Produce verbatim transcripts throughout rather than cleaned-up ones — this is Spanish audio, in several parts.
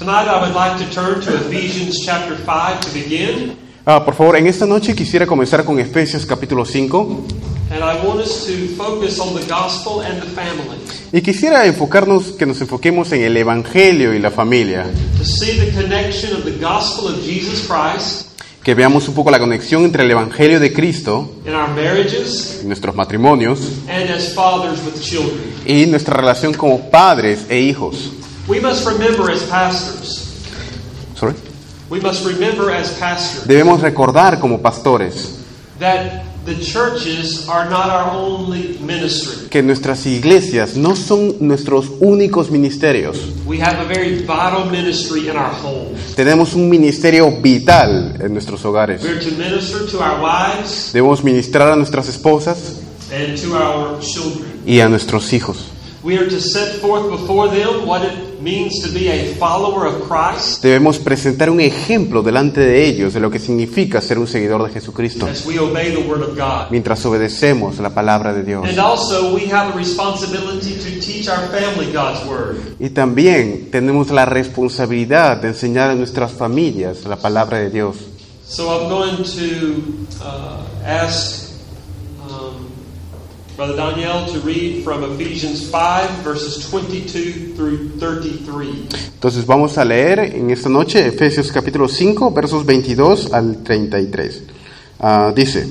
Tonight I would like to turn to Ephesians chapter five to begin. Ah, por favor, en esta noche quisiera comenzar con Efesios capítulo cinco. And I want us to focus on the gospel and the family. Y quisiera enfocarnos, que nos enfoquemos en el evangelio y la familia. To see the connection of the gospel of Jesus Christ. Que veamos un poco la conexión entre el evangelio de Cristo, in our marriages, en nuestros matrimonios, and as fathers with children. Y nuestra relación como padres e hijos. We must remember as pastors. Sorry. We must remember as pastors. Debemos recordar como pastores that the churches are not our only ministry. Que nuestras iglesias no son nuestros únicos ministerios. We have a very vital ministry in our homes. Tenemos un ministerio vital en nuestros hogares. We're to minister to our wives. Debemos ministrar a nuestras esposas and to our children. Y a nuestros hijos. We are to set forth before them what it means to be a follower of Christ. Debemos presentar un ejemplo delante de ellos de lo que significa ser un seguidor de Jesucristo. As we obey the word of God. Mientras obedecemos la palabra de Dios. And also we have a responsibility to teach our family God's word. Y también tenemos la responsabilidad de enseñar a nuestras familias la palabra de Dios. So I'm going to uh, ask um, Brother Daniel to read from Ephesians five verses twenty-two through thirty-three. Entonces vamos a leer en esta noche Efesios capítulo cinco versos veintidós al treinta y tres. Uh, dice: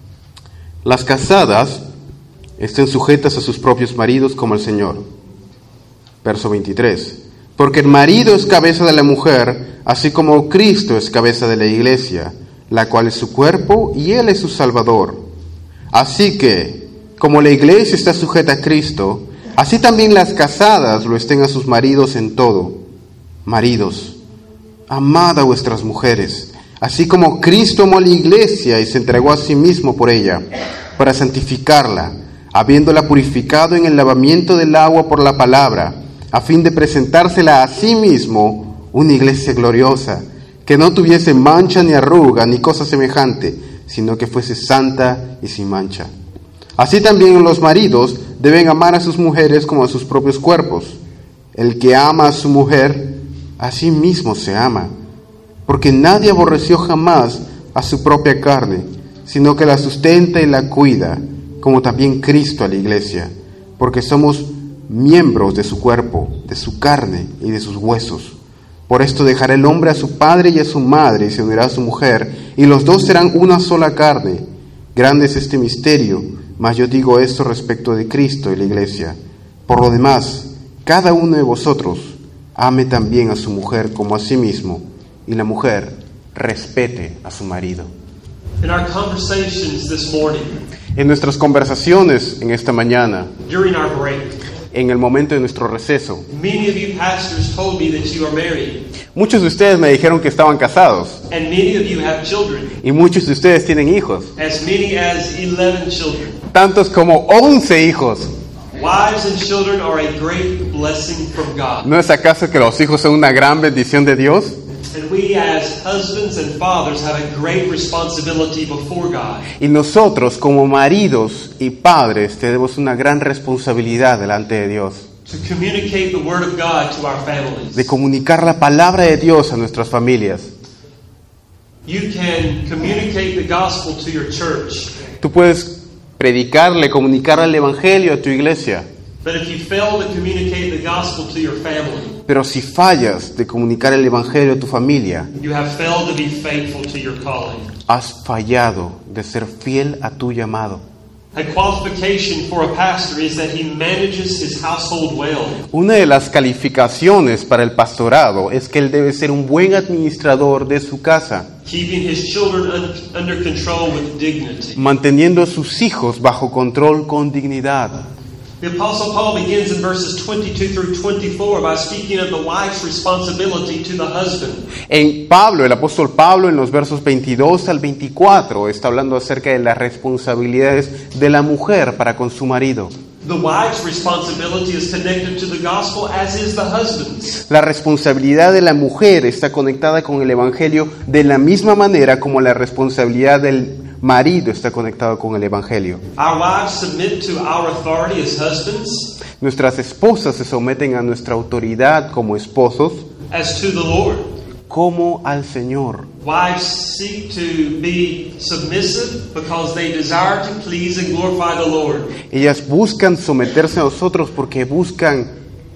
Las casadas estén sujetas a sus propios maridos como el Señor. Verso veintitrés. Porque el marido es cabeza de la mujer, así como Cristo es cabeza de la iglesia, la cual es su cuerpo y Él es su Salvador. Así que, como la iglesia está sujeta a Cristo, así también las casadas lo estén a sus maridos en todo. Maridos, amad a vuestras mujeres, así como Cristo amó a la iglesia y se entregó a sí mismo por ella, para santificarla, habiéndola purificado en el lavamiento del agua por la palabra, a fin de presentársela a sí mismo una iglesia gloriosa, que no tuviese mancha ni arruga ni cosa semejante, sino que fuese santa y sin mancha. Así también los maridos deben amar a sus mujeres como a sus propios cuerpos. El que ama a su mujer, a sí mismo se ama, porque nadie aborreció jamás a su propia carne, sino que la sustenta y la cuida, como también Cristo a la iglesia, porque somos miembros de su cuerpo, de su carne y de sus huesos. Por esto dejará el hombre a su padre y a su madre, y se unirá a su mujer, y los dos serán una sola carne. Grande es este misterio, mas yo digo esto respecto de Cristo y la iglesia. Por lo demás, cada uno de vosotros ame también a su mujer como a sí mismo, y la mujer respete a su marido. In our conversations this morning, en nuestras conversaciones en esta mañana, during our break, en el momento de nuestro receso, many of you pastors told me that you are married. Muchos de ustedes me dijeron que estaban casados. And many of you have children. Y muchos de ustedes tienen hijos. As many as eleven children. Tantos como once hijos. Wives and children are a great blessing from God. ¿No es acaso que los hijos son una gran bendición de Dios? And we as husbands and fathers have a great responsibility before God. Y nosotros como maridos y padres tenemos una gran responsabilidad delante de Dios. To communicate the word of God to our families. De comunicar la palabra de Dios a nuestras familias. You can communicate the gospel to your church. Tú puedes predicarle, comunicar el evangelio a tu iglesia. But if you fail to communicate the gospel to your family, pero si fallas de comunicar el evangelio a tu familia, you have failed to be faithful to your calling. Has fallado de ser fiel a tu llamado. A qualification for a pastor is that he manages his household well. Una de las calificaciones para el pastorado es que él debe ser un buen administrador de su casa, keeping his children un- under control with dignity. manteniendo a sus hijos bajo control con dignidad. The Apostle Paul begins in verses twenty-two through twenty-four by speaking of the wife's responsibility to the husband. En Pablo, el apóstol Pablo, en los versos veintidós al veinticuatro, está hablando acerca de las responsabilidades de la mujer para con su marido. The wife's responsibility is connected to the gospel, as is the husband's. La responsabilidad de la mujer está conectada con el evangelio de la misma manera como la responsabilidad del marido está conectado con el evangelio. Our wives submit to our authority as husbands. Nuestras esposas se someten a nuestra autoridad como esposos. as to the Lord. como al Señor. Wives seek to be submissive because they desire to please and glorify the Lord. Ellas buscan someterse a nosotros porque buscan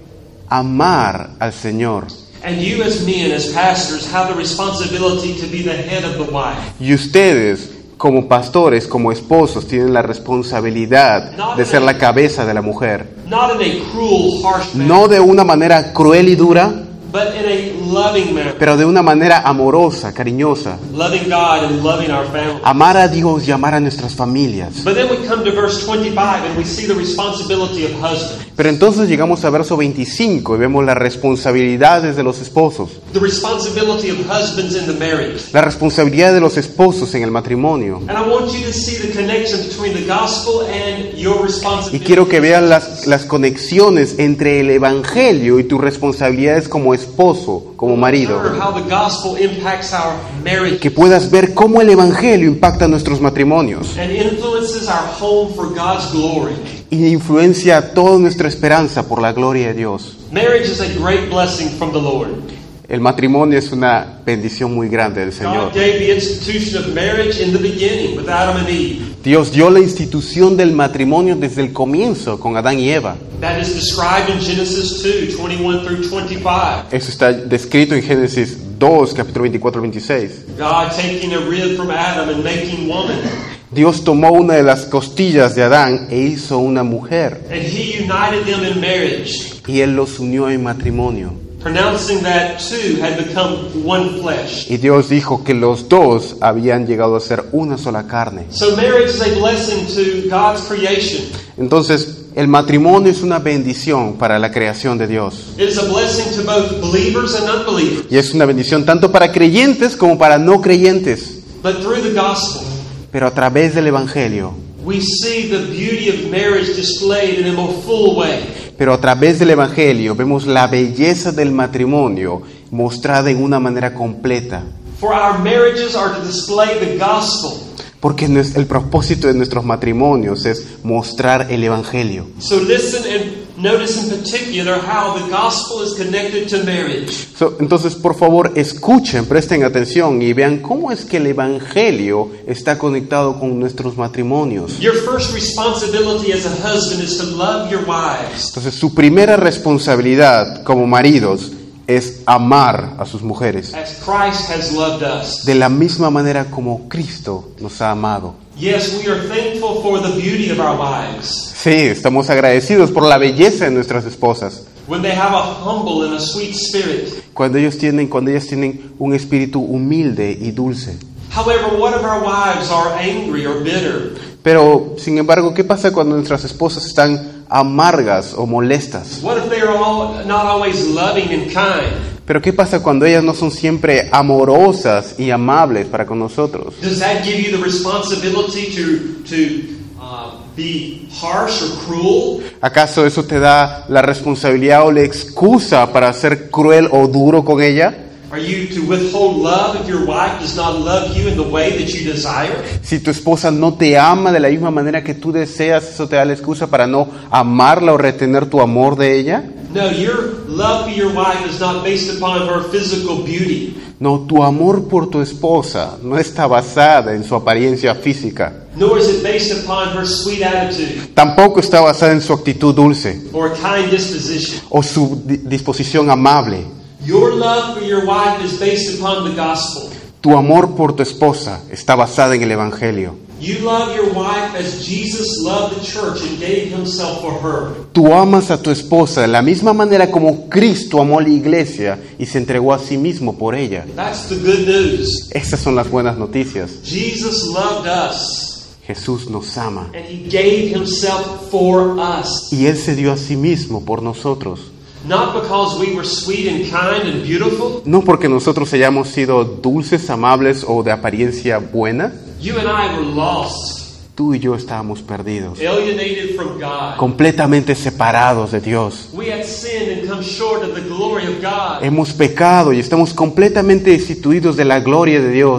amar al Señor. And you as men, as pastors, have the responsibility to be the head of the wife. Y ustedes, como pastores, como esposos, tienen la responsabilidad de ser la cabeza de la mujer. Not in a cruel, harsh manner, No de una manera cruel y dura, but in a loving manner. pero de una manera amorosa, cariñosa. Loving God and loving our family. Amar a Dios y amar a nuestras familias. But then we come to verse twenty-five and we see the responsibility of husbands. Pero entonces llegamos a verso veinticinco y vemos las responsabilidades de los esposos. The responsibility of husbands in the marriage. La responsabilidad de los esposos en el matrimonio. And I want you to see the connection between the gospel and your Y responsibility. quiero que vean las, las conexiones entre el Evangelio y tus responsabilidades como esposo, como marido. Consider how the gospel impacts our marriage Que puedas ver cómo el Evangelio impacta nuestros matrimonios and influences our home for God's glory. y influencia toda nuestra esperanza por la gloria de Dios. Marriage is a great blessing from the Lord. El matrimonio es una bendición muy grande del Señor. God gave the institution of marriage in the beginning with Adam and Eve. Dios dio la institución del matrimonio desde el comienzo con Adán y Eva. That is described in Genesis two, twenty-one through twenty-five. Eso está descrito en Génesis dos, capítulo veinticuatro al veintiséis. God taking a rib from Adam and making woman. Dios tomó una de las costillas de Adán e hizo una mujer, And he united them in marriage, y Él los unió en matrimonio. pronouncing that two had become one flesh. Y Dios dijo que los dos habían llegado a ser una sola carne. So marriage is a blessing to God's creation. Entonces, el matrimonio es una bendición para la creación de Dios. It is a blessing to both believers and unbelievers. Y es una bendición tanto para creyentes como para no creyentes. But through the gospel, Pero a través del Evangelio, we see the beauty of marriage displayed in a more full way. pero a través del Evangelio vemos la belleza del matrimonio mostrada en una manera completa. For our marriages are to display the gospel. Porque nues- el propósito de nuestros matrimonios es mostrar el Evangelio. So listen and notice in particular how the gospel is connected to marriage. So, entonces, por favor, escuchen, presten atención y vean cómo es que el Evangelio está conectado con nuestros matrimonios. Your first responsibility as a husband is to love your wives. Entonces, su primera responsabilidad como maridos es amar a sus mujeres As Christ has loved us. de la misma manera como Cristo nos ha amado. Yes, we are thankful for the beauty of our wives. Sí, estamos agradecidos por la belleza de nuestras esposas. When they have a humble and a sweet spirit. Cuando ellos tienen, cuando ellas tienen un espíritu humilde y dulce. However, what if our wives are angry or bitter? Pero, sin embargo, ¿qué pasa cuando nuestras esposas están amargas o molestas? What if they are all not always loving and kind? Pero ¿qué pasa cuando ellas no son siempre amorosas y amables para con nosotros? Does that give you the responsibility to to uh, be harsh or cruel? ¿Acaso eso te da la responsabilidad o la excusa para ser cruel o duro con ella? Are you to withhold love if your wife does not love you in the way that you desire? Si tu esposa no te ama de la misma manera que tú deseas, ¿eso te da la excusa para no amarla o retener tu amor de ella? No, your love for your wife is not based upon her physical beauty. No, tu amor por tu esposa no está basada en su apariencia física. Nor is it based upon her sweet attitude Tampoco está basada en su actitud dulce or kind disposition. o su di- disposición amable. Your love for your wife is based upon the gospel. Tu amor por tu esposa está basada en el Evangelio. You love your wife as Jesus loved the church and gave himself for her. Tú amas a tu esposa de la misma manera como Cristo amó a la iglesia y se entregó a sí mismo por ella. That's the good news. Esas son las buenas noticias. Jesus loved us Jesús nos ama and he gave himself for us. y Él se dio a sí mismo por nosotros. Not because we were sweet and kind and beautiful. No porque nosotros hayamos sido dulces, amables o de apariencia buena. You and I were lost, Tú y yo estábamos perdidos, alienated from God. completamente separados de Dios. We had sinned and come short of the glory of God. Hemos pecado y estamos completamente destituidos de la gloria de Dios.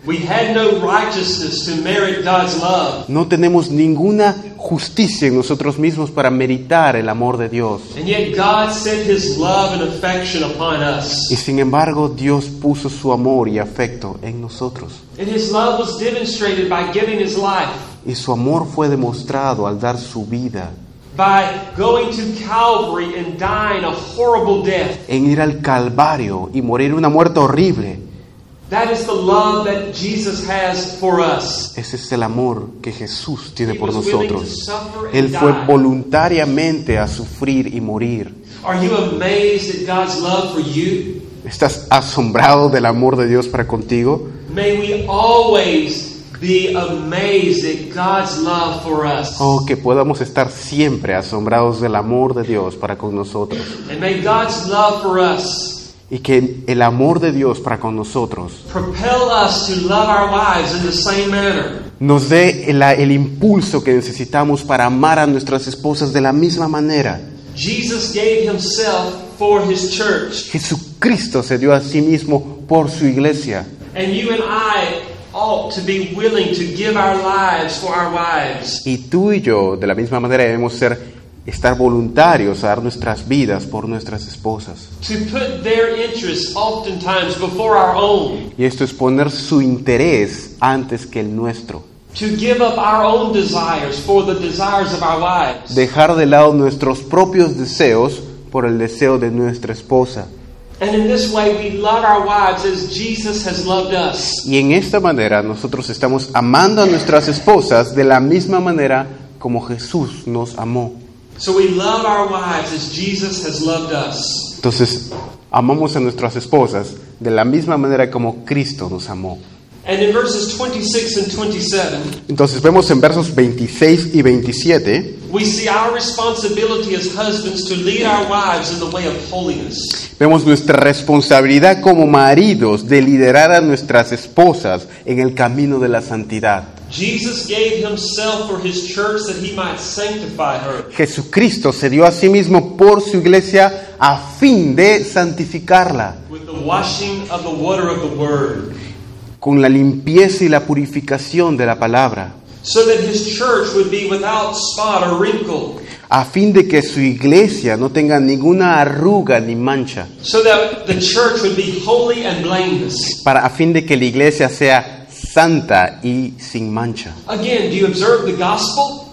We had no righteousness to merit God's love. No tenemos ninguna justicia en nosotros mismos para meritar el amor de Dios. And yet God sent His love and affection upon us. Y sin embargo, Dios puso su amor y afecto en nosotros. And His love was demonstrated by giving His life. Y su amor fue demostrado al dar su vida, By going to Calvary and dying a horrible death. en ir al Calvario y morir una muerte horrible. That is the love that Jesus has for us. Ese es el amor que Jesús tiene He por was willing to nosotros. suffer and Él fue die. voluntariamente a sufrir y morir. Are you amazed at God's love for you? ¿Estás asombrado del amor de Dios para contigo? May we always be amazed at God's love for us. Oh, que podamos estar siempre asombrados del amor de Dios para con nosotros. And may God's love for us Y que el amor de Dios para con nosotros propel us to love our wives in the same manner. nos dé el, el impulso que necesitamos para amar a nuestras esposas de la misma manera. Jesus gave Himself for His church. Jesucristo se dio a sí mismo por su iglesia. And you and I ought to be willing to give our lives for our wives. Y tú y yo, de la misma manera, debemos ser estar voluntarios a dar nuestras vidas por nuestras esposas. To put their interests oftentimes before our own. Y esto es poner su interés antes que el nuestro. To give up our own desires for the desires of our wives. Dejar de lado nuestros propios deseos por el deseo de nuestra esposa. And in this way we love our wives as Jesus has loved us. Y en esta manera nosotros estamos amando a nuestras esposas de la misma manera como Jesús nos amó. So we love our wives as Jesus has loved us. Entonces, amamos a nuestras esposas de la misma manera como Cristo nos amó. And in verses twenty-six and twenty-seven, Entonces vemos en versos veintiséis y veintisiete, we see our responsibility as husbands to lead our wives in the way of holiness. vemos nuestra responsabilidad como maridos de liderar a nuestras esposas en el camino de la santidad. Jesus gave Himself for His church that He might sanctify her. Jesucristo se dio a sí mismo por su iglesia a fin de santificarla, With the washing of the water of the Word. con la limpieza y la purificación de la palabra, So that His church would be without spot or wrinkle. a fin de que su iglesia no tenga ninguna arruga ni mancha, So that the church would be holy and blameless. para a fin de que la iglesia sea santa y sin mancha. Again, do you observe the gospel?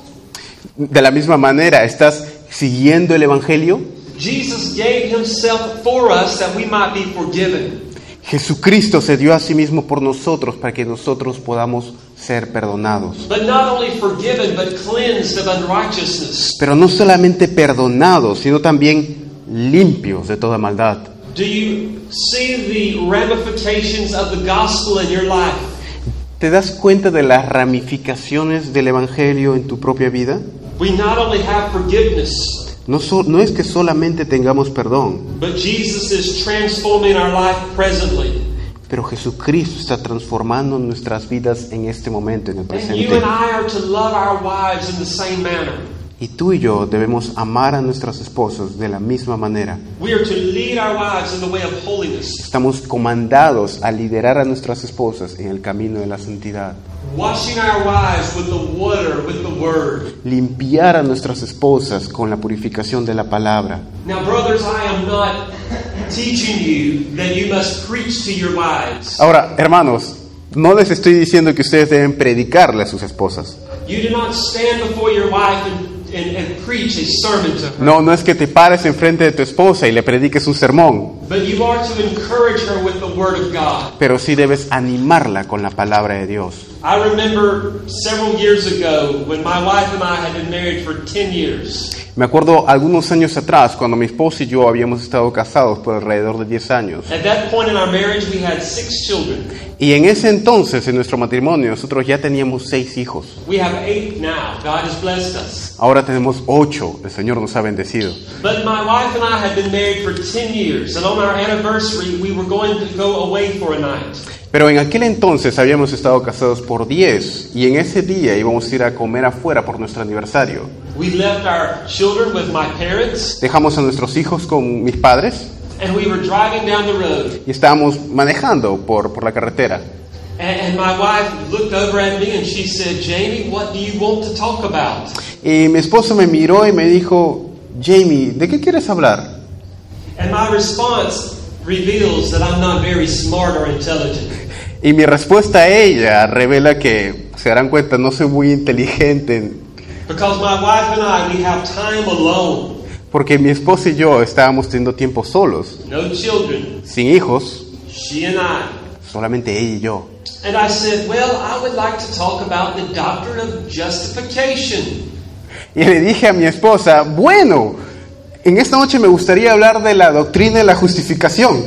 De la misma manera, ¿estás siguiendo el evangelio? Jesus gave Himself for us that we might be forgiven. Jesucristo se dio a sí mismo por nosotros para que nosotros podamos ser perdonados. But not only forgiven, but cleansed of unrighteousness. Pero no solamente perdonados, sino también limpios de toda maldad. Do you see the ramifications of the gospel in your life? ¿Te das cuenta de las ramificaciones del evangelio en tu propia vida? We not only have forgiveness, No, so- no es que solamente tengamos perdón, but Jesus is transforming our life presently. pero Jesucristo está transformando nuestras vidas en este momento, en el And you presente. and I are to love our wives in the same manner. Y tú y yo debemos amar a nuestras esposas de la misma manera. We are to lead our wives in the way of holiness, Estamos comandados a liderar a nuestras esposas en el camino de la santidad. washing our wives with the water, with the word. Limpiar a nuestras esposas con la purificación de la palabra. Now, brothers, I am not teaching you that you must preach to your wives. Ahora, hermanos, no les estoy diciendo que ustedes deben predicarle a sus esposas. You do not stand before your wife and, and, and preach a sermon to her. No, no es que te pares enfrente de tu esposa y le prediques un sermón, But you are to encourage her with the Word of God. pero sí debes animarla con la palabra de Dios. I remember several years ago when my wife and I had been married for ten years. Me acuerdo algunos años atrás, cuando mi esposa y yo habíamos estado casados por alrededor de diez años. At that point in our marriage, we had six children. Y en ese entonces, en nuestro matrimonio, nosotros ya teníamos seis hijos. We have eight now. God has blessed us. Ahora tenemos ocho. El Señor nos ha bendecido. But my wife and I had been married for ten years, and on our anniversary, we were going to go away for a night. Pero en aquel entonces habíamos estado casados por diez y en ese día íbamos a ir a comer afuera por nuestro aniversario. We left our children with my parents, Dejamos a nuestros hijos con mis padres and we were driving down the road. y estábamos manejando por, por la carretera. And, and my wife looked over at me and she said, Jamie, what do you want to talk about? Y mi esposa me miró y me dijo, Jamie, ¿de qué quieres hablar? And my response reveals that I'm not very smart or intelligent. Y mi respuesta a ella revela que, se darán cuenta, no soy muy inteligente. Because my wife and I, we have time alone. Porque mi esposa y yo estábamos teniendo tiempo solos, No children. sin hijos, She and I. solamente ella y yo. And I said, well, I would like to talk about the doctrine of justification. Y le dije a mi esposa, bueno, en esta noche me gustaría hablar de la doctrina de la justificación.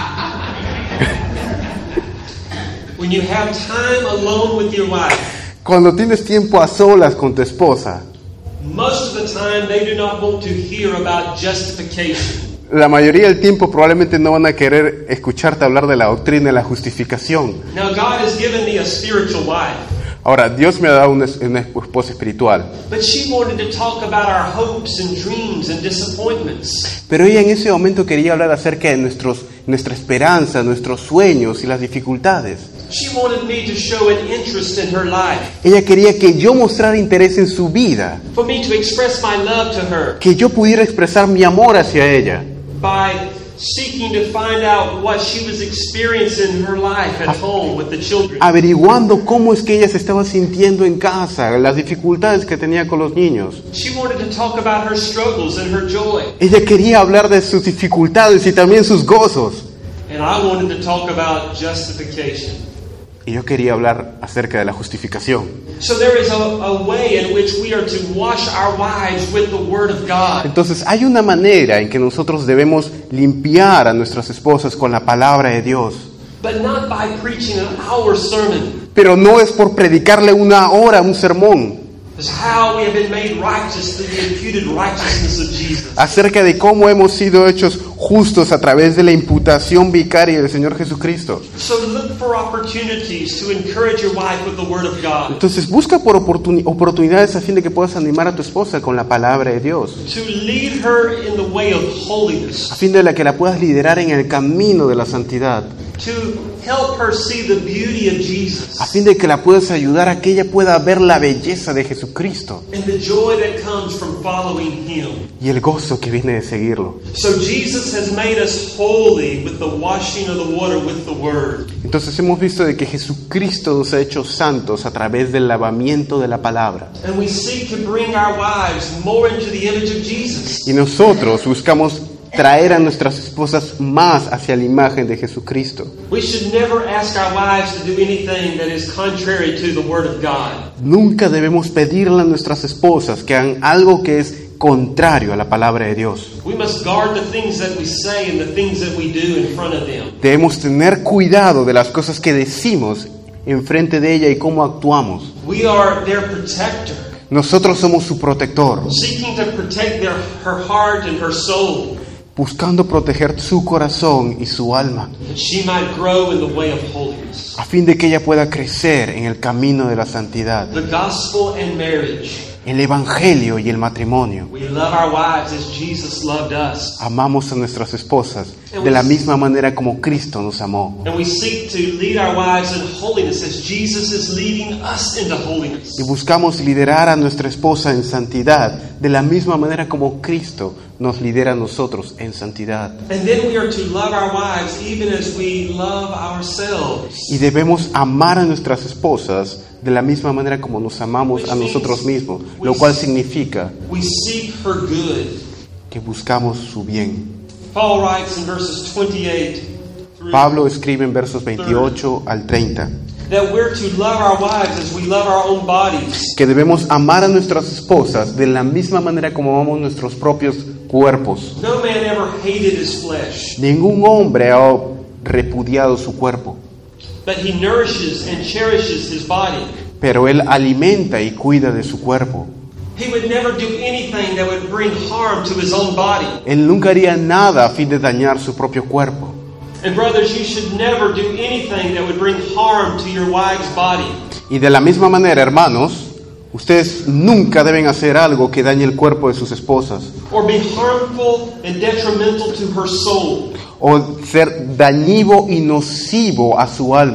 When you have time alone with your wife, Cuando tienes tiempo a solas con tu esposa, most of the time they do not want to hear about justification. la mayoría del tiempo probablemente no van a querer escucharte hablar de la doctrina de la justificación. Now, God has given me a spiritual wife, Ahora, Dios me ha dado una, una esposa espiritual, but she wanted to talk about our hopes and dreams and disappointments. pero ella en ese momento quería hablar acerca de nuestros, nuestra esperanza, nuestros sueños y las dificultades. She wanted me to show an interest in her life, Ella quería que yo mostrara interés en su vida, for me to express my love to her que yo pudiera expresar mi amor hacia ella, by seeking to find out what she was experiencing in her life at home with the children. averiguando cómo es que ella se estaba sintiendo en casa, las dificultades que tenía con los niños. She wanted to talk about her struggles and her joy. Ella quería hablar de sus dificultades y también sus gozos. And I wanted to talk about justification. Y yo quería hablar acerca de la justificación. So there is a, a way in which we are to wash our wives with the Word of God. Entonces hay una manera en que nosotros debemos limpiar a nuestras esposas con la palabra de Dios. But not by preaching an hour sermon. Pero no es por predicarle una hora un sermón It's how we have been made righteous through the imputed righteousness of Jesus. acerca de cómo hemos sido hechos justos a través de la imputación vicaria del Señor Jesucristo. So look for opportunities to encourage your wife with the Word of God. Entonces busca por oportun- oportunidades a fin de que puedas animar a tu esposa con la palabra de Dios, To lead her in the way of holiness. a fin de la que la puedas liderar en el camino de la santidad, To help her see the beauty of a Jesus. fin de que la puedas ayudar a que ella pueda ver la belleza de Jesucristo And the joy that comes from following Him. y el gozo que viene de seguirlo. So Jesus has made us holy with the washing of the water with the Word. Entonces hemos visto de que Jesucristo nos ha hecho santos a través del lavamiento de la palabra. And we seek to bring our wives more into the image of Jesus. Y nosotros buscamos traer a nuestras esposas más hacia la imagen de Jesucristo. We should never ask our wives to do anything that is contrary to the Word of God. Nunca debemos pedirle a nuestras esposas que hagan algo que es contrario a la palabra de Dios. We must guard the things that we say and the things that we do in front of them. Debemos tener cuidado de las cosas que decimos enfrente de ella y cómo actuamos. We are their protector, Nosotros somos su protector, seeking to protect their, her heart and her soul, buscando proteger su corazón y su alma, that she might grow in the way of holiness. a fin de que ella pueda crecer en el camino de la santidad. The gospel and marriage. El evangelio y el matrimonio. We love our wives as Jesus loved us. Amamos a nuestras esposas de la misma manera como Cristo nos amó. And we seek to lead our wives in holiness as Jesus is leading us into holiness. Y buscamos liderar a nuestra esposa en santidad de la misma manera como Cristo nos lidera a nosotros en santidad. And then we are to love our wives even as we love ourselves. Y debemos amar a nuestras esposas de la misma manera como nos amamos a nosotros mismos, lo cual significa We seek her good. que buscamos su bien. Paul writes in verses twenty-eight through Pablo escribe en versos veintiocho al treinta that we're to love our wives as we love our own bodies. que debemos amar a nuestras esposas de la misma manera como amamos nuestros propios cuerpos. No man ever hated his flesh, Ningún hombre ha repudiado su cuerpo, but he nourishes and cherishes his body. pero él alimenta y cuida de su cuerpo. He would never do anything that would bring harm to his own body. Él nunca haría nada a fin de dañar su propio cuerpo. And brothers, you should never do anything that would bring harm to your wife's body. Y de la misma manera, hermanos, ustedes nunca deben hacer algo que dañe el cuerpo de sus esposas Or be harmful and detrimental to her soul. o ser dañivo y nocivo a su alma.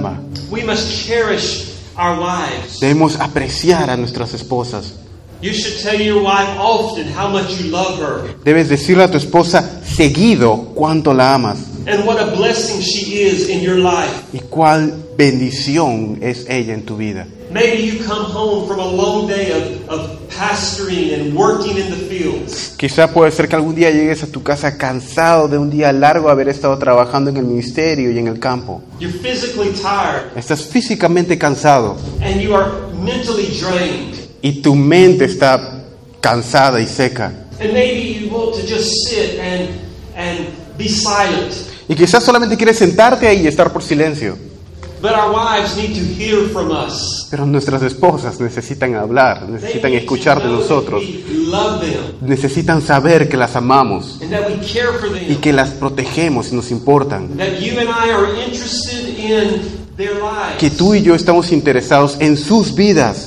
we must cherish our wives. Debemos apreciar a nuestras esposas. You should tell your wife often how much you love her Debes decirle a tu esposa seguido cuánto la amas and what a blessing she is in your life. y cuál bendición es ella en tu vida. Maybe you come home from a long day of, of pastoring and working in the fields. Quizá puede ser que algún día llegues a tu casa cansado de un día largo de haber estado trabajando en el ministerio y en el campo. You're physically tired Estás físicamente cansado and you are mentally drained. y tu mente está cansada y seca. And maybe you want to just sit and, and be silent. Y quizás solamente quieres sentarte ahí y estar por silencio. But our wives need to hear from us. Pero nuestras esposas necesitan hablar, They necesitan need to escuchar de know nosotros, that we love them necesitan saber que las amamos and that we care for y them. que las protegemos y nos importan. That you and I are interested in their lives. Que tú y yo estamos interesados en sus vidas.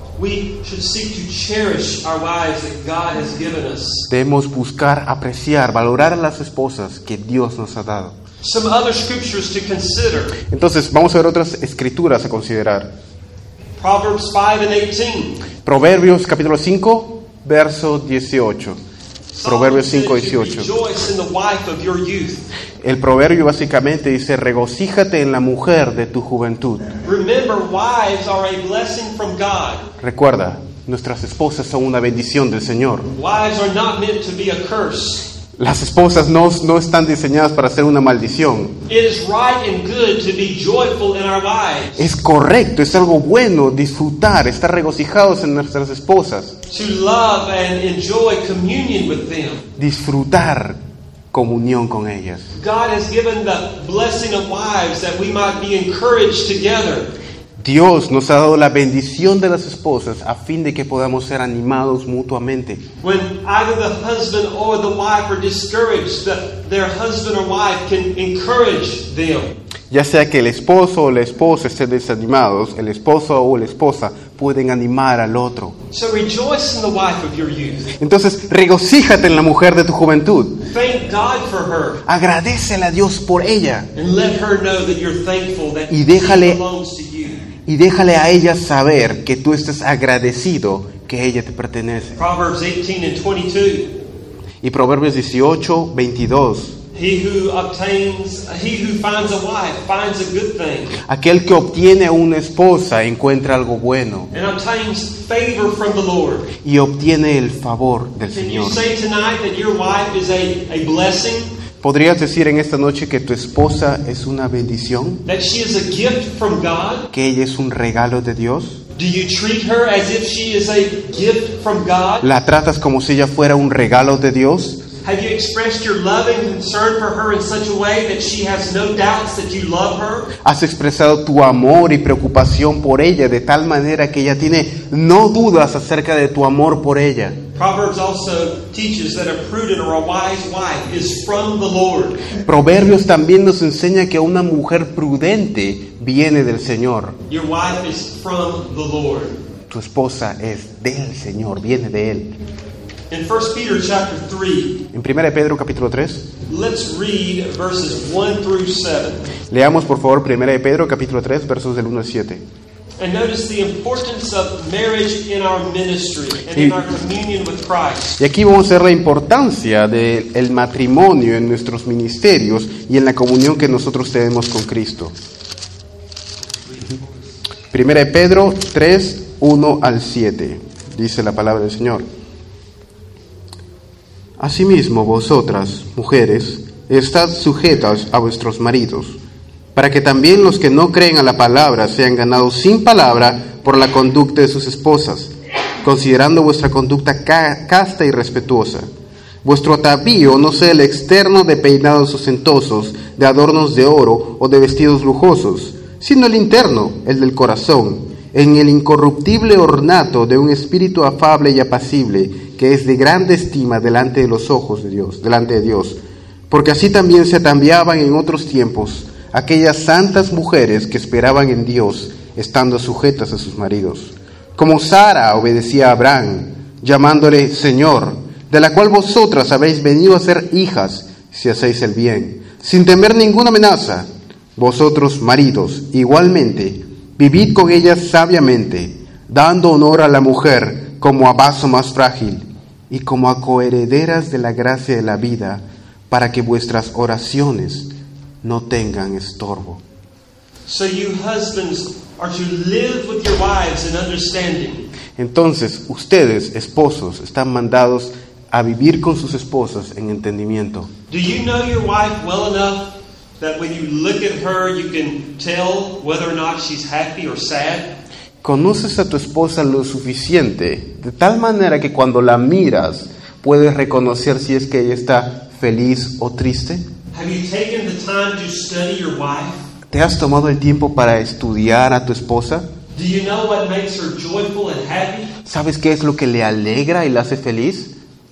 We should seek to cherish our wives that God has given us. Debemos buscar, apreciar, valorar a las esposas que Dios nos ha dado. Some other scriptures to consider. Entonces, vamos a ver otras escrituras a considerar. Proverbs five and eighteen. Proverbios capítulo cinco, verso dieciocho. Proverbios cinco, Solomon says, dieciocho. "You rejoice in the wife of your youth. El proverbio básicamente dice, regocíjate en la mujer de tu juventud. Remember, wives are a blessing from God. Recuerda, nuestras esposas son una bendición del Señor. Wives are not meant to be a curse. Las esposas no, no están diseñadas para ser una maldición. It is right and good to be joyful in our wives, Es correcto, es algo bueno disfrutar, estar regocijados en nuestras esposas, to love and enjoy communion with them. disfrutar comunión con ellas. God has given the blessing of wives that we might be encouraged together. Dios nos ha dado la bendición de las esposas a fin de que podamos ser animados mutuamente. When either the husband or the wife are discouraged, the, their husband or wife can encourage them. Ya sea que el esposo o la esposa estén desanimados, el esposo o la esposa pueden animar al otro. So rejoice in the wife of your youth. Entonces, regocíjate en la mujer de tu juventud. Thank God for her Agradécele a Dios por ella and let her know that you're thankful that Y déjale- she belongs to you. y déjale a ella saber que tú estás agradecido que ella te pertenece. Proverbs eighteen and twenty-two. Y Proverbios dieciocho, veintidós. He who obtains, he who finds a wife finds a good thing Aquel que obtiene una esposa encuentra algo bueno and obtains favor from the Lord. y obtiene el favor del Can you Señor. say tonight that your wife is a, a blessing? ¿Podrías decir en esta noche que tu esposa es una bendición? That she is a gift from God? ¿Que ella es un regalo de Dios? Do you treat her as if she is a gift from God? ¿La tratas como si ella fuera un regalo de Dios? Have you expressed your love and concern for her in such a way that she has no doubts that you love her? ¿Has expresado tu amor y preocupación por ella de tal manera que ella tiene no dudas acerca de tu amor por ella? Proverbs also teaches that a prudent or a wise wife is from the Lord. Proverbios también nos enseña que una mujer prudente viene del Señor. Your wife is from the Lord. Tu esposa es del Señor, viene de Él. In First Peter chapter three, En primera de Pedro capítulo tres, let's read verses one through seven. leamos por favor primera de Pedro capítulo tres, versos del uno al siete. And notice the importance of marriage in our ministry and in our communion with Christ. Y aquí vamos a ver la importancia del matrimonio en nuestros ministerios y en la comunión que nosotros tenemos con Cristo. Primera de Pedro tres, uno al siete, dice la palabra del Señor. Asimismo, vosotras, mujeres, estad sujetas a vuestros maridos, para que también los que no creen a la palabra sean ganados sin palabra por la conducta de sus esposas, considerando vuestra conducta ca- casta y respetuosa. Vuestro atavío no sea el externo de peinados ostentosos, de adornos de oro o de vestidos lujosos, sino el interno, el del corazón, en el incorruptible ornato de un espíritu afable y apacible, que es de grande estima delante de los ojos de Dios, delante de Dios. Porque así también se ataviaban en otros tiempos aquellas santas mujeres que esperaban en Dios, estando sujetas a sus maridos. Como Sara obedecía a Abraham, llamándole Señor, de la cual vosotras habéis venido a ser hijas, si hacéis el bien, sin temer ninguna amenaza, Vosotros, maridos, igualmente, vivid con ellas sabiamente, dando honor a la mujer como a vaso más frágil y como a coherederas de la gracia de la vida, para que vuestras oraciones no tengan estorbo. So you husbands are to live with your wives in understanding. Entonces, ustedes, esposos, están mandados a vivir con sus esposas en entendimiento. Do you know your wife well enough that when you look at her you can tell whether or not she's happy or sad? ¿Conoces a tu esposa lo suficiente, de tal manera que cuando la miras puedes reconocer si es que ella está feliz o triste? Have you taken the time to study your wife? ¿Te has tomado el tiempo para estudiar a tu esposa? Do you know what makes her joyful and happy? ¿Sabes qué es lo que le alegra y la hace feliz?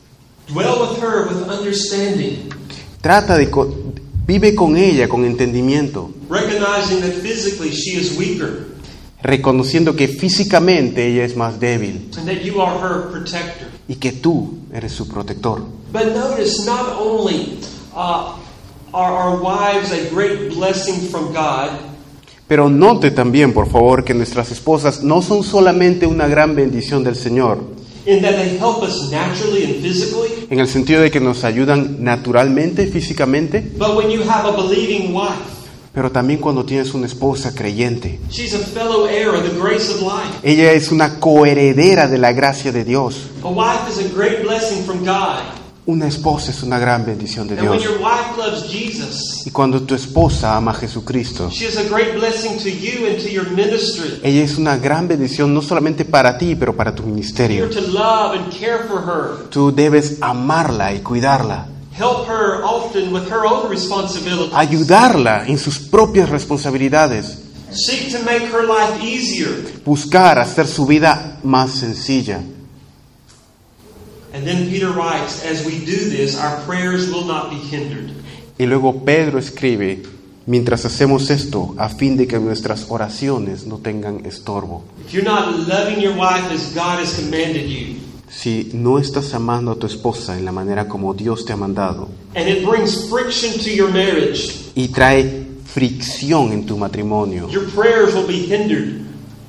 Dwell with her with understanding, Trata de co- vive con ella con entendimiento, recognizing that physically she is weaker reconociendo que físicamente ella es más débil and that you are her protector. y que tú eres su protector. But notice, not only uh, are our wives a great blessing from God, Pero note también, por favor, que nuestras esposas no son solamente una gran bendición del Señor, in that they help us naturally and physically, en el sentido de que nos ayudan naturalmente, físicamente, but when you have a believing wife, pero también cuando tienes una esposa creyente. she's a fellow heir of the grace of life. Ella es una coheredera de la gracia de Dios. A wife is a great blessing from God. Una esposa es una gran bendición de And when Dios. your wife loves Jesus, Y cuando tu esposa ama a Jesucristo, she is a great blessing to you and to your ministry. ella es una gran bendición no solamente para ti, pero para tu You're ministerio. to love and care for her. Tú debes amarla y cuidarla, Help her often with her own responsibilities. ayudarla en sus propias responsabilidades, Seek to make her life easier. buscar hacer su vida más sencilla. And then Peter writes, as we do this, our prayers will not be hindered. Y luego Pedro escribe, mientras hacemos esto, a fin de que nuestras oraciones no tengan estorbo. If you're not loving your wife as God has commanded you, Si no estás amando a tu esposa en la manera como Dios te ha mandado, and it brings friction to your marriage, y trae fricción en tu matrimonio, your prayers will be hindered.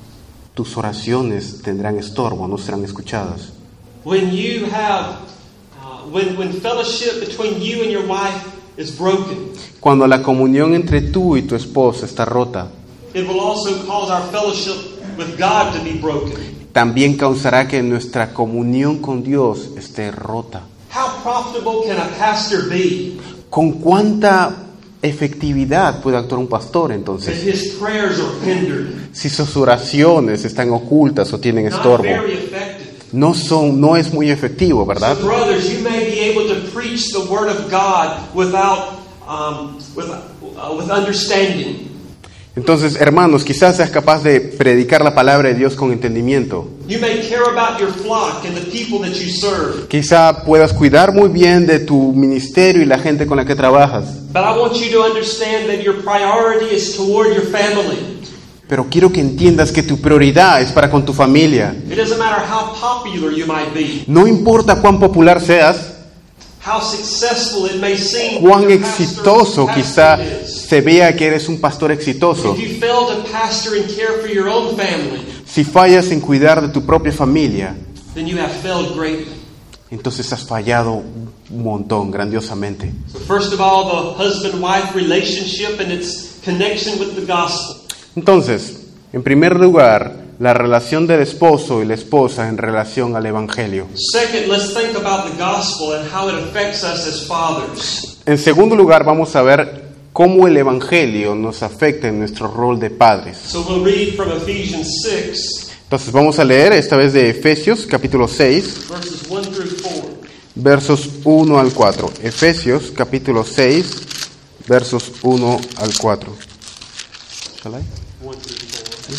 tus oraciones tendrán estorbo, no serán escuchadas. When you have, uh, when, when fellowship between you and your wife is broken, Cuando la comunión entre tú y tu esposa está rota, it will also cause our fellowship with God to be broken. también causará que nuestra comunión con Dios esté rota. How profitable can a pastor be ¿Con cuánta efectividad puede actuar un pastor if entonces? his prayers are hindered? Si sus oraciones están ocultas o tienen Not estorbo, very effective. no son, no es muy efectivo, ¿verdad? So brothers, you may be able to preach the word of God without, um, with, uh, with understanding. Entonces, hermanos, quizás seas capaz de predicar la palabra de Dios con entendimiento. You may care about your flock and the people that you serve. Quizá puedas cuidar muy bien de tu ministerio y la gente con la que trabajas. But I want you to understand that your priority is toward your family. Pero quiero que entiendas que tu prioridad es para con tu familia. It doesn't matter how popular you might be, No importa cuán popular seas, how successful it may seem. cuán your pastor- exitoso pastor quizá is. se vea que eres un pastor exitoso. If you fail to pastor and care for your own family, Si fallas en cuidar de tu propia familia, then you have failed greatly. entonces has fallado un montón, grandiosamente. So first of all, the husband-wife relationship and its connection with the gospel. Entonces, en primer lugar, la relación del esposo y la esposa en relación al Evangelio. Second, let's think about the gospel and how it affects us as fathers. En segundo lugar, vamos a ver cómo el Evangelio nos afecta en nuestro rol de padres. So we'll read from Ephesians six, Entonces vamos a leer esta vez de Efesios capítulo seis, verses one through four. versos uno al cuatro. Efesios capítulo seis, versos uno al cuatro. ¿Shall I? one through four.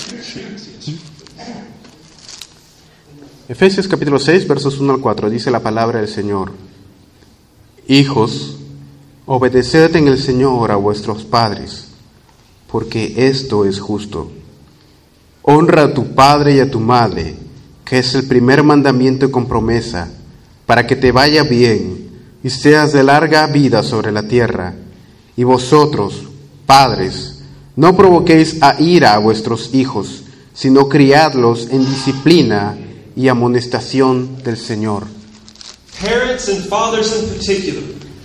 Efesios capítulo seis, versos uno al cuatro, dice la palabra del Señor. Hijos, obedeced en el Señor a vuestros padres, porque esto es justo. Honra a tu padre y a tu madre, que es el primer mandamiento con promesa, para que te vaya bien y seas de larga vida sobre la tierra. Y vosotros, padres, No provoquéis a ira a vuestros hijos, sino criadlos en disciplina y amonestación del Señor. Parents and fathers in particular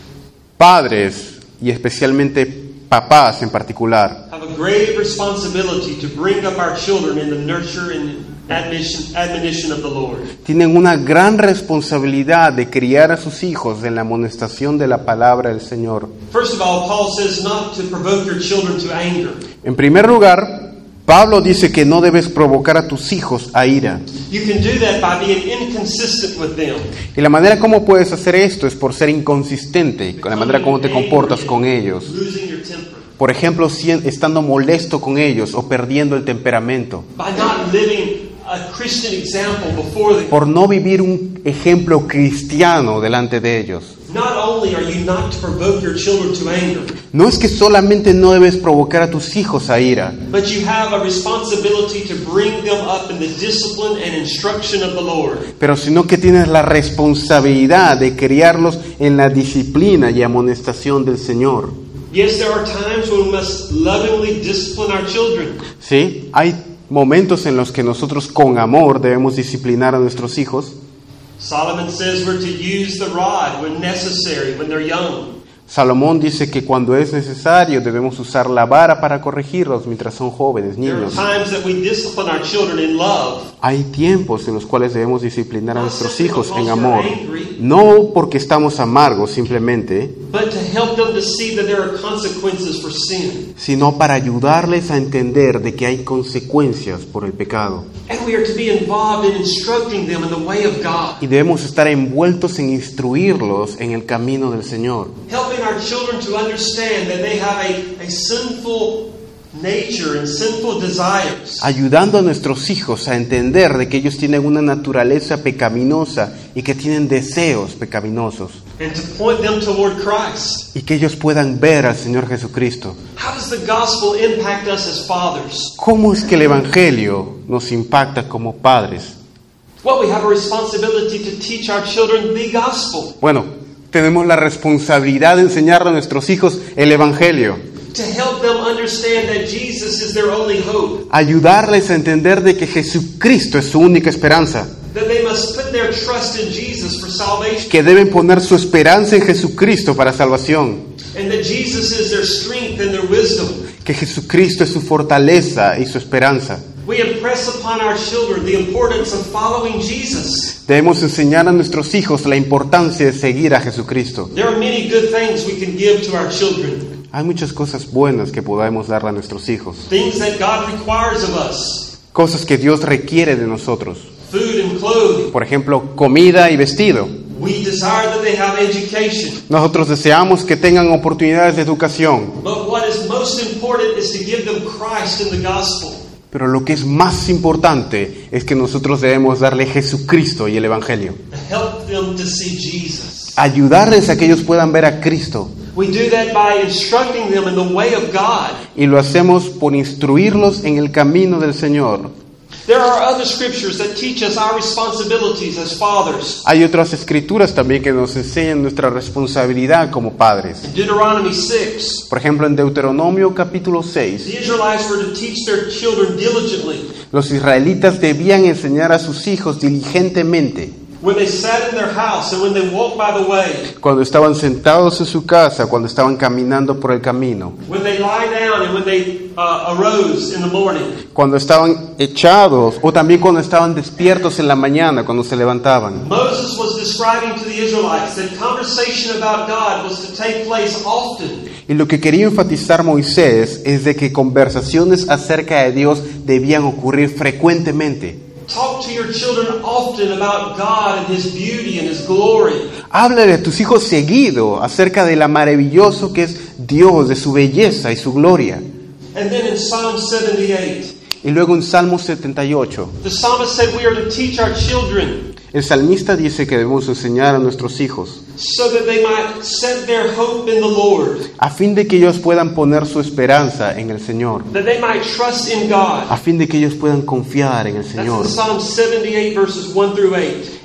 Padres, y especialmente papás en particular, have a great responsibility to bring up our children in the nurture and admonition, admonition of the Lord. tienen una gran responsabilidad de criar a sus hijos en la amonestación de la palabra del Señor. First of all, Paul says not to provoke your children to anger. En primer lugar, Pablo dice que no debes provocar a tus hijos a ira. You can do that by being inconsistent with them. Y la manera como puedes hacer esto es por ser inconsistente con la manera como te comportas con ellos. Losing your temper. Por ejemplo, si estando molesto con ellos o perdiendo el temperamento. By not living a Christian example before them. Por no vivir un ejemplo cristiano delante de ellos. Not only are you not to provoke your children to anger, No es que solamente no debes provocar a tus hijos a ira, but you have a responsibility to bring them up in the discipline and instruction of the Lord. pero sino que tienes la responsabilidad de criarlos en la disciplina y amonestación del Señor. Yes, there are times when we must lovingly discipline our children. ¿Sí? Hay momentos en los que nosotros con amor debemos disciplinar a nuestros hijos. Solomon says we're to use the rod when necessary, when they're young. Salomón dice que cuando es necesario debemos usar la vara para corregirlos mientras son jóvenes, There are niños. times that we discipline our children in love. Hay tiempos en los cuales debemos disciplinar a Not nuestros simply hijos because en we're amor, angry, no porque estamos amargos simplemente, but to help them to see that there are consequences for sin. sino para ayudarles a entender de que hay consecuencias por el pecado. And we are to be involved in instructing them in the way of God. Y debemos estar envueltos en instruirlos en el camino del Señor. Helping our children to understand that they have a, a sinful nature and sinful desires. Ayudando a nuestros hijos a entender de que ellos tienen una naturaleza pecaminosa y que tienen deseos pecaminosos. And to point them toward Christ. Y que ellos puedan ver al Señor Jesucristo. How does the gospel impact us as fathers? ¿Cómo es que el Evangelio nos impacta como padres? Well, we have a responsibility to teach our children the gospel. Bueno, tenemos la responsabilidad de enseñarle a nuestros hijos el Evangelio. To help them understand that Jesus is their only hope. Ayudarles a entender de que Jesucristo es su única esperanza. That they must put their trust in Jesus for salvation. Que deben poner su esperanza en Jesucristo para salvación. And that Jesus is their strength and their wisdom. Que Jesucristo es su fortaleza y su esperanza. We impress upon our children the importance of following Jesus. Debemos enseñar a nuestros hijos la importancia de seguir a Jesucristo. There are many good things we can give to our children. Hay muchas cosas buenas que podemos darle a nuestros hijos. Things that God requires of us. Cosas que Dios requiere de nosotros. Food and clothing. Por ejemplo, comida y vestido. We desire that they have education. Nosotros deseamos que tengan oportunidades de educación. But what is most important is to give them Christ in the gospel. Pero lo que es más importante es que nosotros debemos darle Jesucristo y el Evangelio. Help them to see Jesus. Ayudarles a que ellos puedan ver a Cristo. We do that by instructing them in the way of God. Y lo hacemos por instruirlos en el camino del Señor. There are other scriptures that teach us our responsibilities as fathers. Hay otras escrituras también que nos enseñan nuestra responsabilidad como padres. In Deuteronomy six, Por ejemplo, en Deuteronomio capítulo the seis, Israelites were to teach their children diligently. los israelitas debían enseñar a sus hijos diligentemente. When they sat in their house and when they walked by the way, Cuando estaban sentados en su casa, cuando estaban caminando por el camino, when they lie down and when they uh, arose in the morning. cuando estaban echados o también cuando estaban despiertos en la mañana, cuando se levantaban. Moses was describing to the Israelites that conversation about God was to take place often. Y lo que quería enfatizar Moisés es de que conversaciones acerca de Dios debían ocurrir frecuentemente. Talk to your children often about God and His beauty and His glory. Háblale a tus hijos seguido acerca de la maravilloso que es Dios, de su belleza y su gloria. And then in Psalm seventy-eight, Y luego en Salmo setenta y ocho, the psalmist said we are to teach our children el salmista dice que debemos enseñar a nuestros hijos so that they might set their hope in the Lord, a fin de que ellos puedan poner su esperanza en el Señor, that they might trust in God. a fin de que ellos puedan confiar en el That's Señor. in Psalm seventy-eight verses one through eight.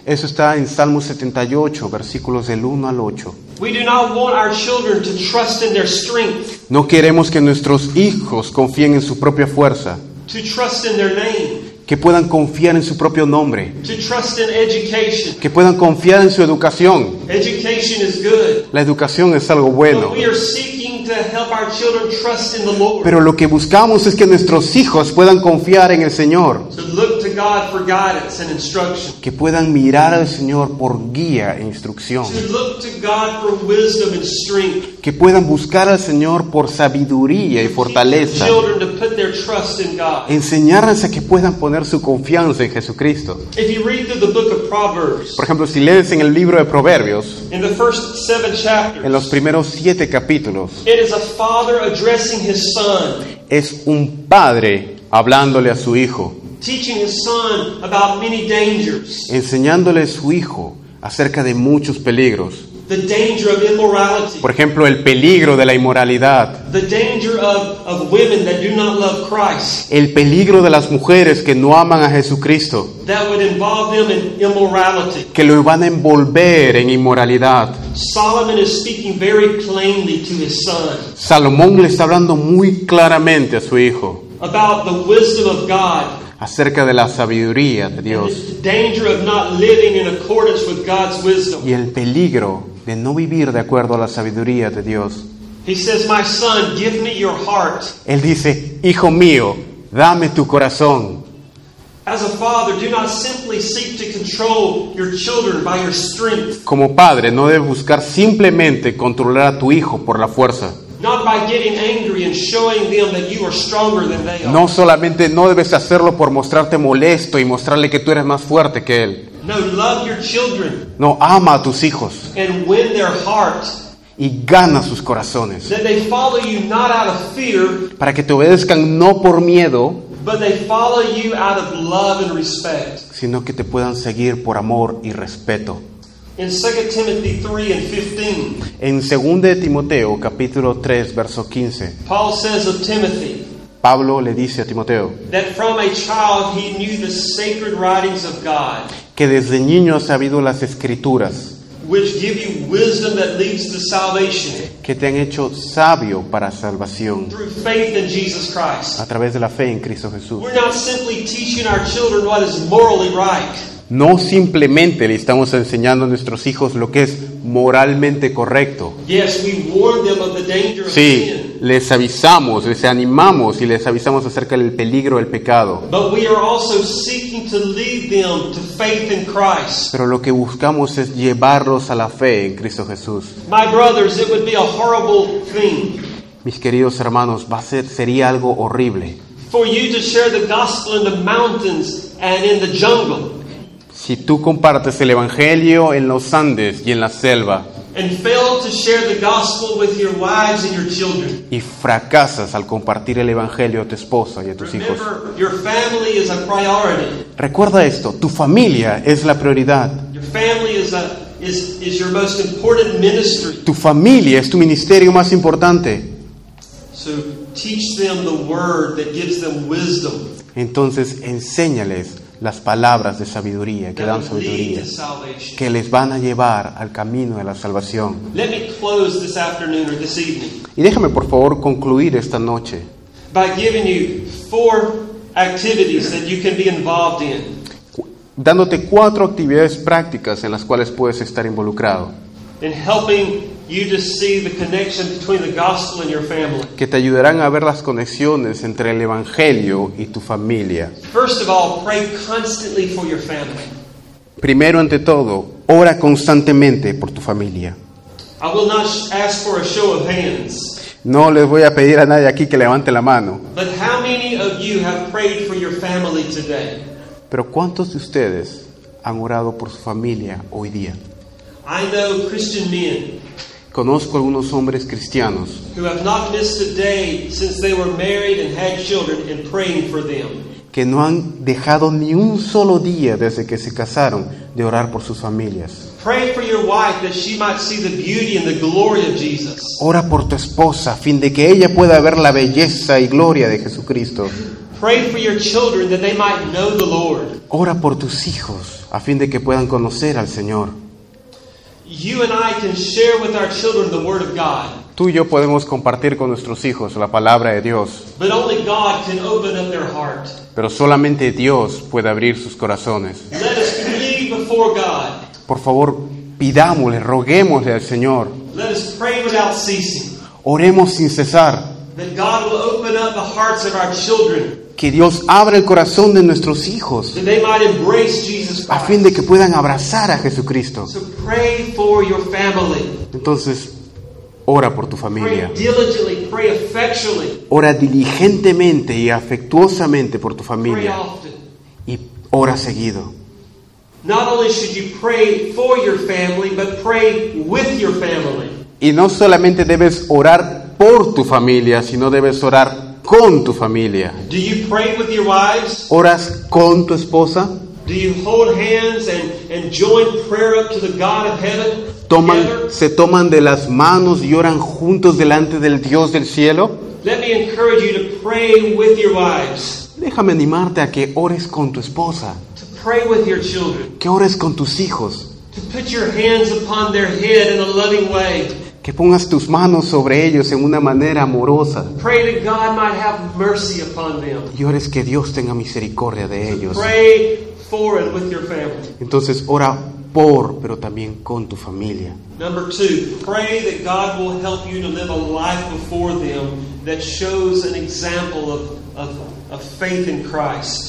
Eso está en Salmo setenta y ocho, versículos del uno al ocho. We do not want our children to trust in their strength, No queremos que nuestros hijos confíen en su propia fuerza, to trust in their name, que puedan confiar en su propio nombre, to trust in education. que puedan confiar en su educación. Education is good. La educación es algo bueno, But we are seeking to help our children trust in the Lord. pero lo que buscamos es que nuestros hijos puedan confiar en el Señor, To look to God for guidance and instruction. que puedan mirar al Señor por guía e instrucción, To look to God for wisdom and strength. que puedan buscar al Señor por sabiduría y fortaleza, Children to put their trust in God. enseñarles a que puedan poner su confianza en Jesucristo. If you read through the book of Proverbs, Por ejemplo, si lees en el libro de Proverbios, in the first seven chapters, en los primeros siete capítulos, it is a father addressing his son, es un padre hablándole a su hijo, teaching his son about many dangers. enseñándole a su hijo acerca de muchos peligros. The danger of immorality. Por ejemplo, el peligro de la inmoralidad, The danger of, of women that do not love Christ. el peligro de las mujeres que no aman a Jesucristo, That would involve them in immorality. que lo van a envolver en inmoralidad. Solomon is speaking very plainly to his son Salomón le está hablando muy claramente a su hijo about the wisdom of God acerca de la sabiduría de and Dios the danger of not living in accordance with God's wisdom. y el peligro de no vivir de acuerdo a la sabiduría de Dios. He says, "My son, give me your heart." Él dice, hijo mío, dame tu corazón. As a father, do not simply seek to control your children by your strength, Como padre, no debes buscar simplemente controlar a tu hijo por la fuerza. not by getting angry and showing them that you are stronger than they are. No solamente no debes hacerlo por mostrarte molesto y mostrarle que tú eres más fuerte que él. No, love your children No, ama a tus hijos and win their heart, y gana sus corazones that they follow you not out of fear, para que te obedezcan no por miedo, but they follow you out of love and respect. sino que te puedan seguir por amor y respeto. In Second Timothy three and fifteen, En segunda de Timoteo, capítulo tres, verso quince, Paul says of Timothy Pablo le dice a Timoteo that from a child he knew the sacred writings of God, que desde niño ha sabido las escrituras, which give you wisdom that leads to salvation que te han hecho sabio para salvación through faith in Jesus Christ. a través de la fe en Cristo Jesús. We're not simply teaching our children what is morally right. No simplemente le estamos enseñando a nuestros hijos lo que es moralmente correcto. Yes, we warn them of the danger of Sí, sin, les avisamos, les animamos y les avisamos acerca del peligro del pecado. but we are also seeking to lead them to faith in Christ. Pero lo que buscamos es llevarlos a la fe en Cristo Jesús. My brothers, it would be a horrible thing Mis queridos hermanos, va a ser, sería algo horrible for you to share the gospel in the mountains and in the jungle si tú compartes el Evangelio en los Andes y en la selva and fail to share the gospel with your wives and your children. y fracasas al compartir el Evangelio a tu esposa y a tus hijos. Remember, your family is a priority. Recuerda esto, tu familia es la prioridad. Your family is a is is your most important ministry. Tu familia es tu ministerio más importante. So teach them the word that gives them wisdom, Entonces enséñales las palabras de sabiduría que dan that will lead sabiduría, to salvation. que les van a llevar al camino de la salvación. Let me close this afternoon or this evening Y déjame por favor concluir esta noche by giving you four activities that you can be involved in dándote cuatro actividades prácticas en las cuales puedes estar involucrado, in helping you to see the connection between the gospel and your family. que te ayudarán a ver las conexiones entre el Evangelio y tu familia. First of all, pray constantly for your family. Primero, ante todo, ora constantemente por tu familia. I will not sh- ask for a show of hands, No les voy a pedir a nadie aquí que levante la mano, but how many of you have prayed for your family today? pero ¿cuántos de ustedes han orado por su familia hoy día? I know Christian men Conozco algunos hombres cristianos who have not missed a day since they were married and had children in praying for them. que no han dejado ni un solo día desde que se casaron de orar por sus familias. Pray for your wife that she might see the beauty and the glory of Jesus. Ora por tu esposa a fin de que ella pueda ver la belleza y gloria de Jesucristo. Pray for your children that they might know the Lord. Ora por tus hijos a fin de que puedan conocer al Señor. You and I can share with our children the Word of God. Tú y yo podemos compartir con nuestros hijos la palabra de Dios, But only God can open up their heart. pero solamente Dios puede abrir sus corazones. Let us plead before God. Por favor, pidámosle, roguémosle al Señor, Let us pray without ceasing. oremos sin cesar, That God will open up the hearts of our children. que Dios abra el corazón de nuestros hijos That they might embrace Jesus a fin de Christ. que puedan abrazar a Jesucristo. So pray for your family. Entonces, ora por tu Pray familia. diligently. Pray effectually. Ora diligentemente y afectuosamente por tu Pray familia often. y ora seguido. Not only should you pray for your family, but pray with your family. Y no solamente debes orar por tu familia, sino debes orar con tu familia. Do you pray with your wives? ¿Oras con tu esposa? Do you hold hands and, and join prayer up to the God of heaven Toman, together? se toman de las manos y oran juntos delante del Dios del cielo. Let me encourage you to pray with your wives, Déjame animarte a que ores con tu esposa, to pray with your children, que ores con tus hijos, to put your hands upon their head in a loving way. que pongas tus manos sobre ellos en una manera amorosa Pray that God might have mercy upon them. y ores que Dios tenga misericordia de ellos. Pray for and with your family. Entonces ora por, pero también con tu familia. Number two, pray that God will help you to live a life before them that shows an example of, of, of faith in Christ.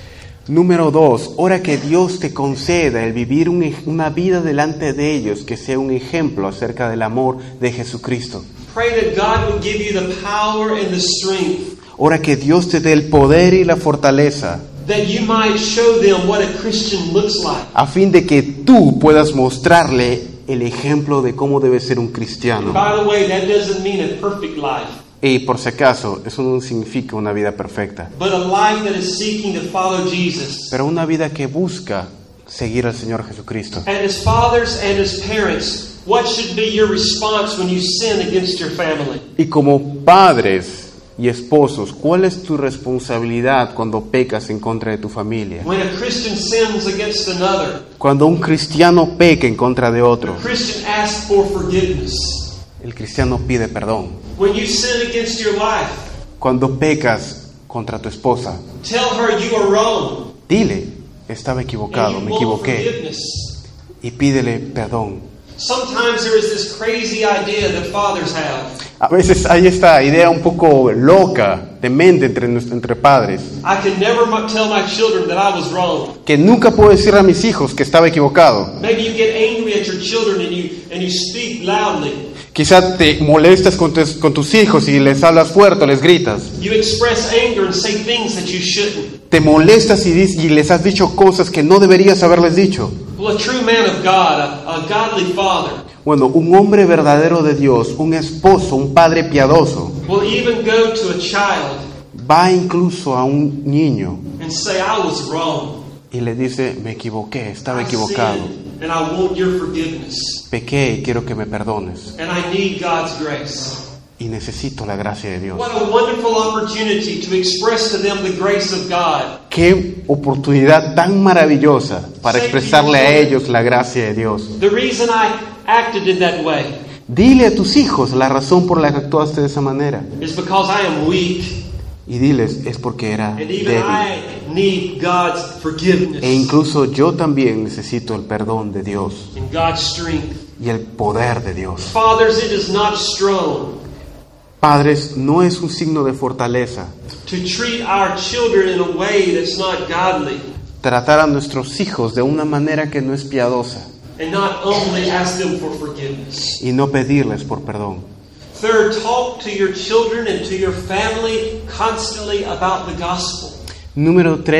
Número dos, ora que Dios te conceda el vivir un ej- una vida delante de ellos que sea un ejemplo acerca del amor de Jesucristo. Pray that God will give you the power and the strength Ora que Dios te dé el poder y la fortaleza that you might show them what a Christian looks like. a fin de que tú puedas mostrarle el ejemplo de cómo debe ser un cristiano. By the way, that doesn't mean a perfect life, Y por si acaso, eso no significa una vida perfecta, but a life that is seeking to follow Jesus. pero una vida que busca seguir al Señor Jesucristo. And as fathers and as parents, what should be your response when you sin against your family? Y como padres y esposos, ¿cuál es tu responsabilidad cuando pecas en contra de tu familia? When a Christian sins against another, Cuando un cristiano peca en contra de otro, a Christian asks for forgiveness. el cristiano pide perdón. When you sin against your wife, Cuando pecas contra tu esposa, tell her you are wrong. dile, estaba equivocado, And me you want equivoqué, forgiveness. y pídele perdón. Sometimes there is this crazy idea that fathers have. A veces hay esta idea un poco loca, de mente entre, nues- entre padres, I can never mu- tell my children that I was wrong. que nunca puedo decirle a mis hijos que estaba equivocado. Maybe you get angry at your children and you and you speak loudly. Quizá te molestas con tus, con tus hijos y les hablas fuerte, les gritas. You express anger and say things that you shouldn't. Te molestas y, dis- y les has dicho cosas que no deberías haberles dicho. Well, a true man of God, a, a godly father, Bueno, un hombre verdadero de Dios, un esposo, un padre piadoso, will even go to a child va incluso a un niño and say, I was wrong. y le dice, me equivoqué, estaba I equivocado, sinned, and I want your forgiveness. pequé y quiero que me perdones And I need God's grace. y necesito la gracia de Dios. What a wonderful opportunity to express to them the grace of God. Qué oportunidad tan maravillosa para expresarle a ellos la gracia de Dios. The reason I acted in that way Dile a tus hijos la razón por la que actuaste de esa manera is because I am weak, y diles, es porque era and even débil. I need God's forgiveness E incluso yo también necesito el perdón de Dios and God's strength. y el poder de Dios. Fathers, it is not strong Padres, no es un signo de fortaleza to treat our children in a way that's not godly tratar a nuestros hijos de una manera que no es piadosa and not only ask them for forgiveness. y no pedirles por perdón. Third, talk to your children and to your family constantly about the gospel. Número tres,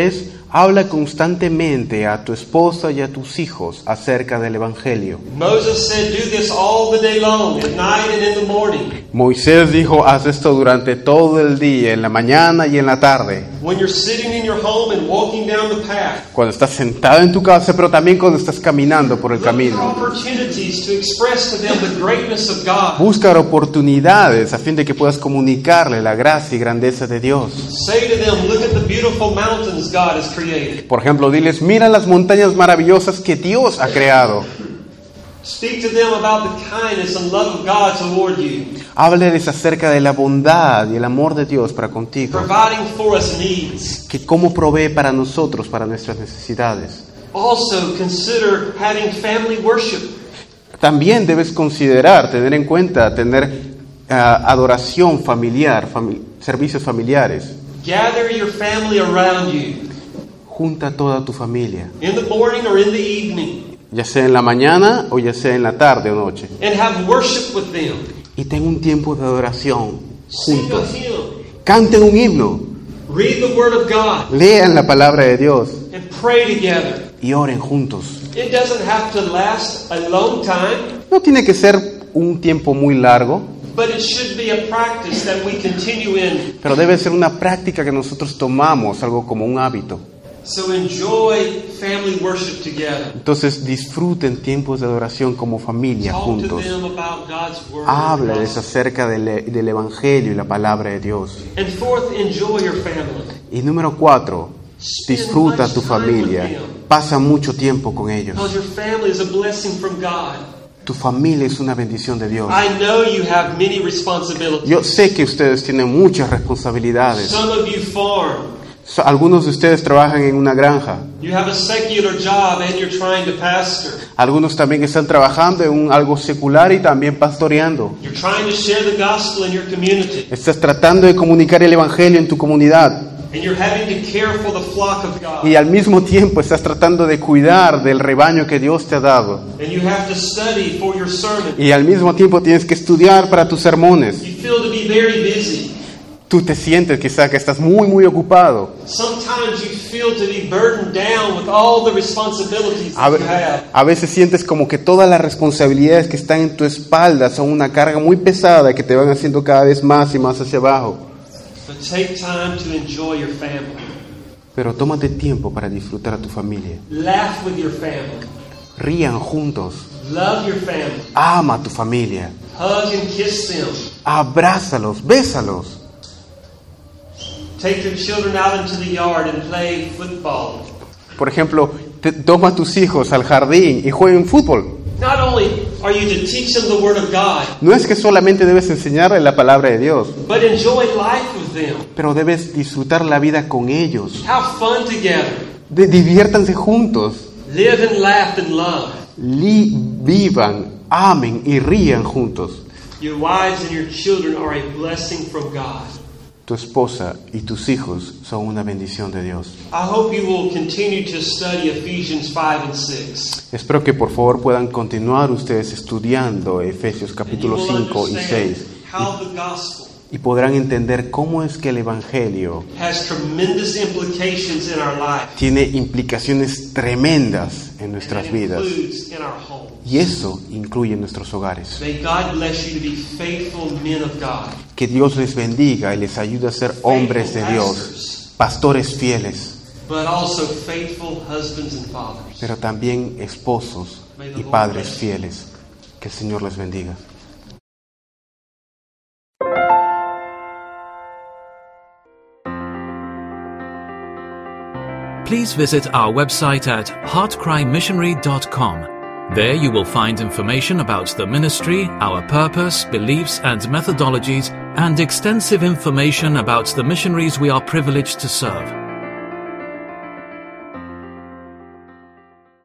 Habla constantemente a tu esposa y a tus hijos acerca del Evangelio. Moses said, do this all the day long, at night and in the morning. Moisés dijo, haz esto durante todo el día, en la mañana y en la tarde. When you're sitting in your home and walking down the path. Cuando estás sentado en tu casa, pero también cuando estás caminando por el Look for camino. opportunities to express to them the greatness of God. Busca oportunidades a fin de que puedas comunicarle la gracia y grandeza de Dios. Say to them, look at the beautiful mountains God has created. Por ejemplo, diles, mira las montañas maravillosas que Dios ha creado. Speak to them about the kindness and love of God toward you. Háblales acerca de la bondad y el amor de Dios para contigo. Providing for us needs. Que cómo provee para nosotros, para nuestras necesidades. Also consider having family worship. También debes considerar, tener en cuenta, tener uh, adoración familiar, fami- servicios familiares. Gather your family around you. Junta toda tu familia, In the morning or in the evening. ya sea en la mañana o ya sea en la tarde o noche. And have worship with them. Y ten un tiempo de adoración Sing a juntos. hymn. Canten un himno, Read the Word of God. lean la palabra de Dios And pray together. y oren juntos. It doesn't have to last a long time, No tiene que ser un tiempo muy largo, but it should be a practice that we continue in. pero debe ser una práctica que nosotros tomamos, algo como un hábito. So enjoy family worship together. Entonces disfruten tiempos de adoración como familia Talk to juntos. them about God's Word. Háblales acerca del, del Evangelio y la palabra de Dios. And fourth, enjoy your family. Y número cuatro, disfruta a tu familia. Pasa mucho tiempo con ellos. Because your family is a blessing from God. Tu familia es una bendición de Dios. I know you have many responsibilities. Yo sé que ustedes tienen muchas responsabilidades. Some of you farm. So- Algunos de ustedes trabajan en una granja. You have a secular job and you're trying to pastor. Algunos también están trabajando en un, algo secular y también pastoreando. You're trying to share the gospel in your community. Estás tratando de comunicar el Evangelio en tu comunidad. And you're having to care for the flock of God. Y al mismo tiempo estás tratando de cuidar del rebaño que Dios te ha dado. And you have to study for your sermon. Y al mismo tiempo tienes que estudiar para tus sermones. You feel to be very busy. Tú te sientes quizá que estás muy, muy ocupado. Sometimes you feel to be burdened down with all the responsibilities A, that ve- you have. a veces sientes como que todas las responsabilidades que están en tu espalda son una carga muy pesada que te van haciendo cada vez más y más hacia abajo. But take time to enjoy your family. Pero tómate tiempo para disfrutar a tu familia. Laugh with your family. Rían juntos. Love your family. Ama a tu familia. Hug and kiss them. Abrázalos, bésalos. Take your children out into the yard and play football. Por ejemplo, te- toma a tus hijos al jardín y jueguen fútbol. Not only are you to teach them the Word of God, No es que solamente debes enseñarles la palabra de Dios, but enjoy life with them. pero debes disfrutar la vida con ellos. Have fun together. De- diviértanse juntos. Live and laugh and love. Li- vivan, amen y rían juntos. Your wives and your children are a blessing from God. Tu esposa y tus hijos son una bendición de Dios. I hope you will continue to study Ephesians five and six. Espero que por favor puedan continuar ustedes estudiando Efesios And you capítulo will cinco y understand seis how the gospel y podrán entender cómo es que el Evangelio has tremendous implications in our life. tiene implicaciones tremendas en And nuestras it vidas. includes in our homes. Y eso incluye nuestros hogares. May God bless you to be faithful men of God. Que Dios les bendiga y les ayude a ser hombres de Dios, pastores fieles, But also faithful husbands and fathers. pero también esposos y padres fieles. Que el Señor les bendiga. Please visit our website at heart cry missionary dot com. There you will find information about the ministry, our purpose, beliefs and methodologies, and extensive information about the missionaries we are privileged to serve.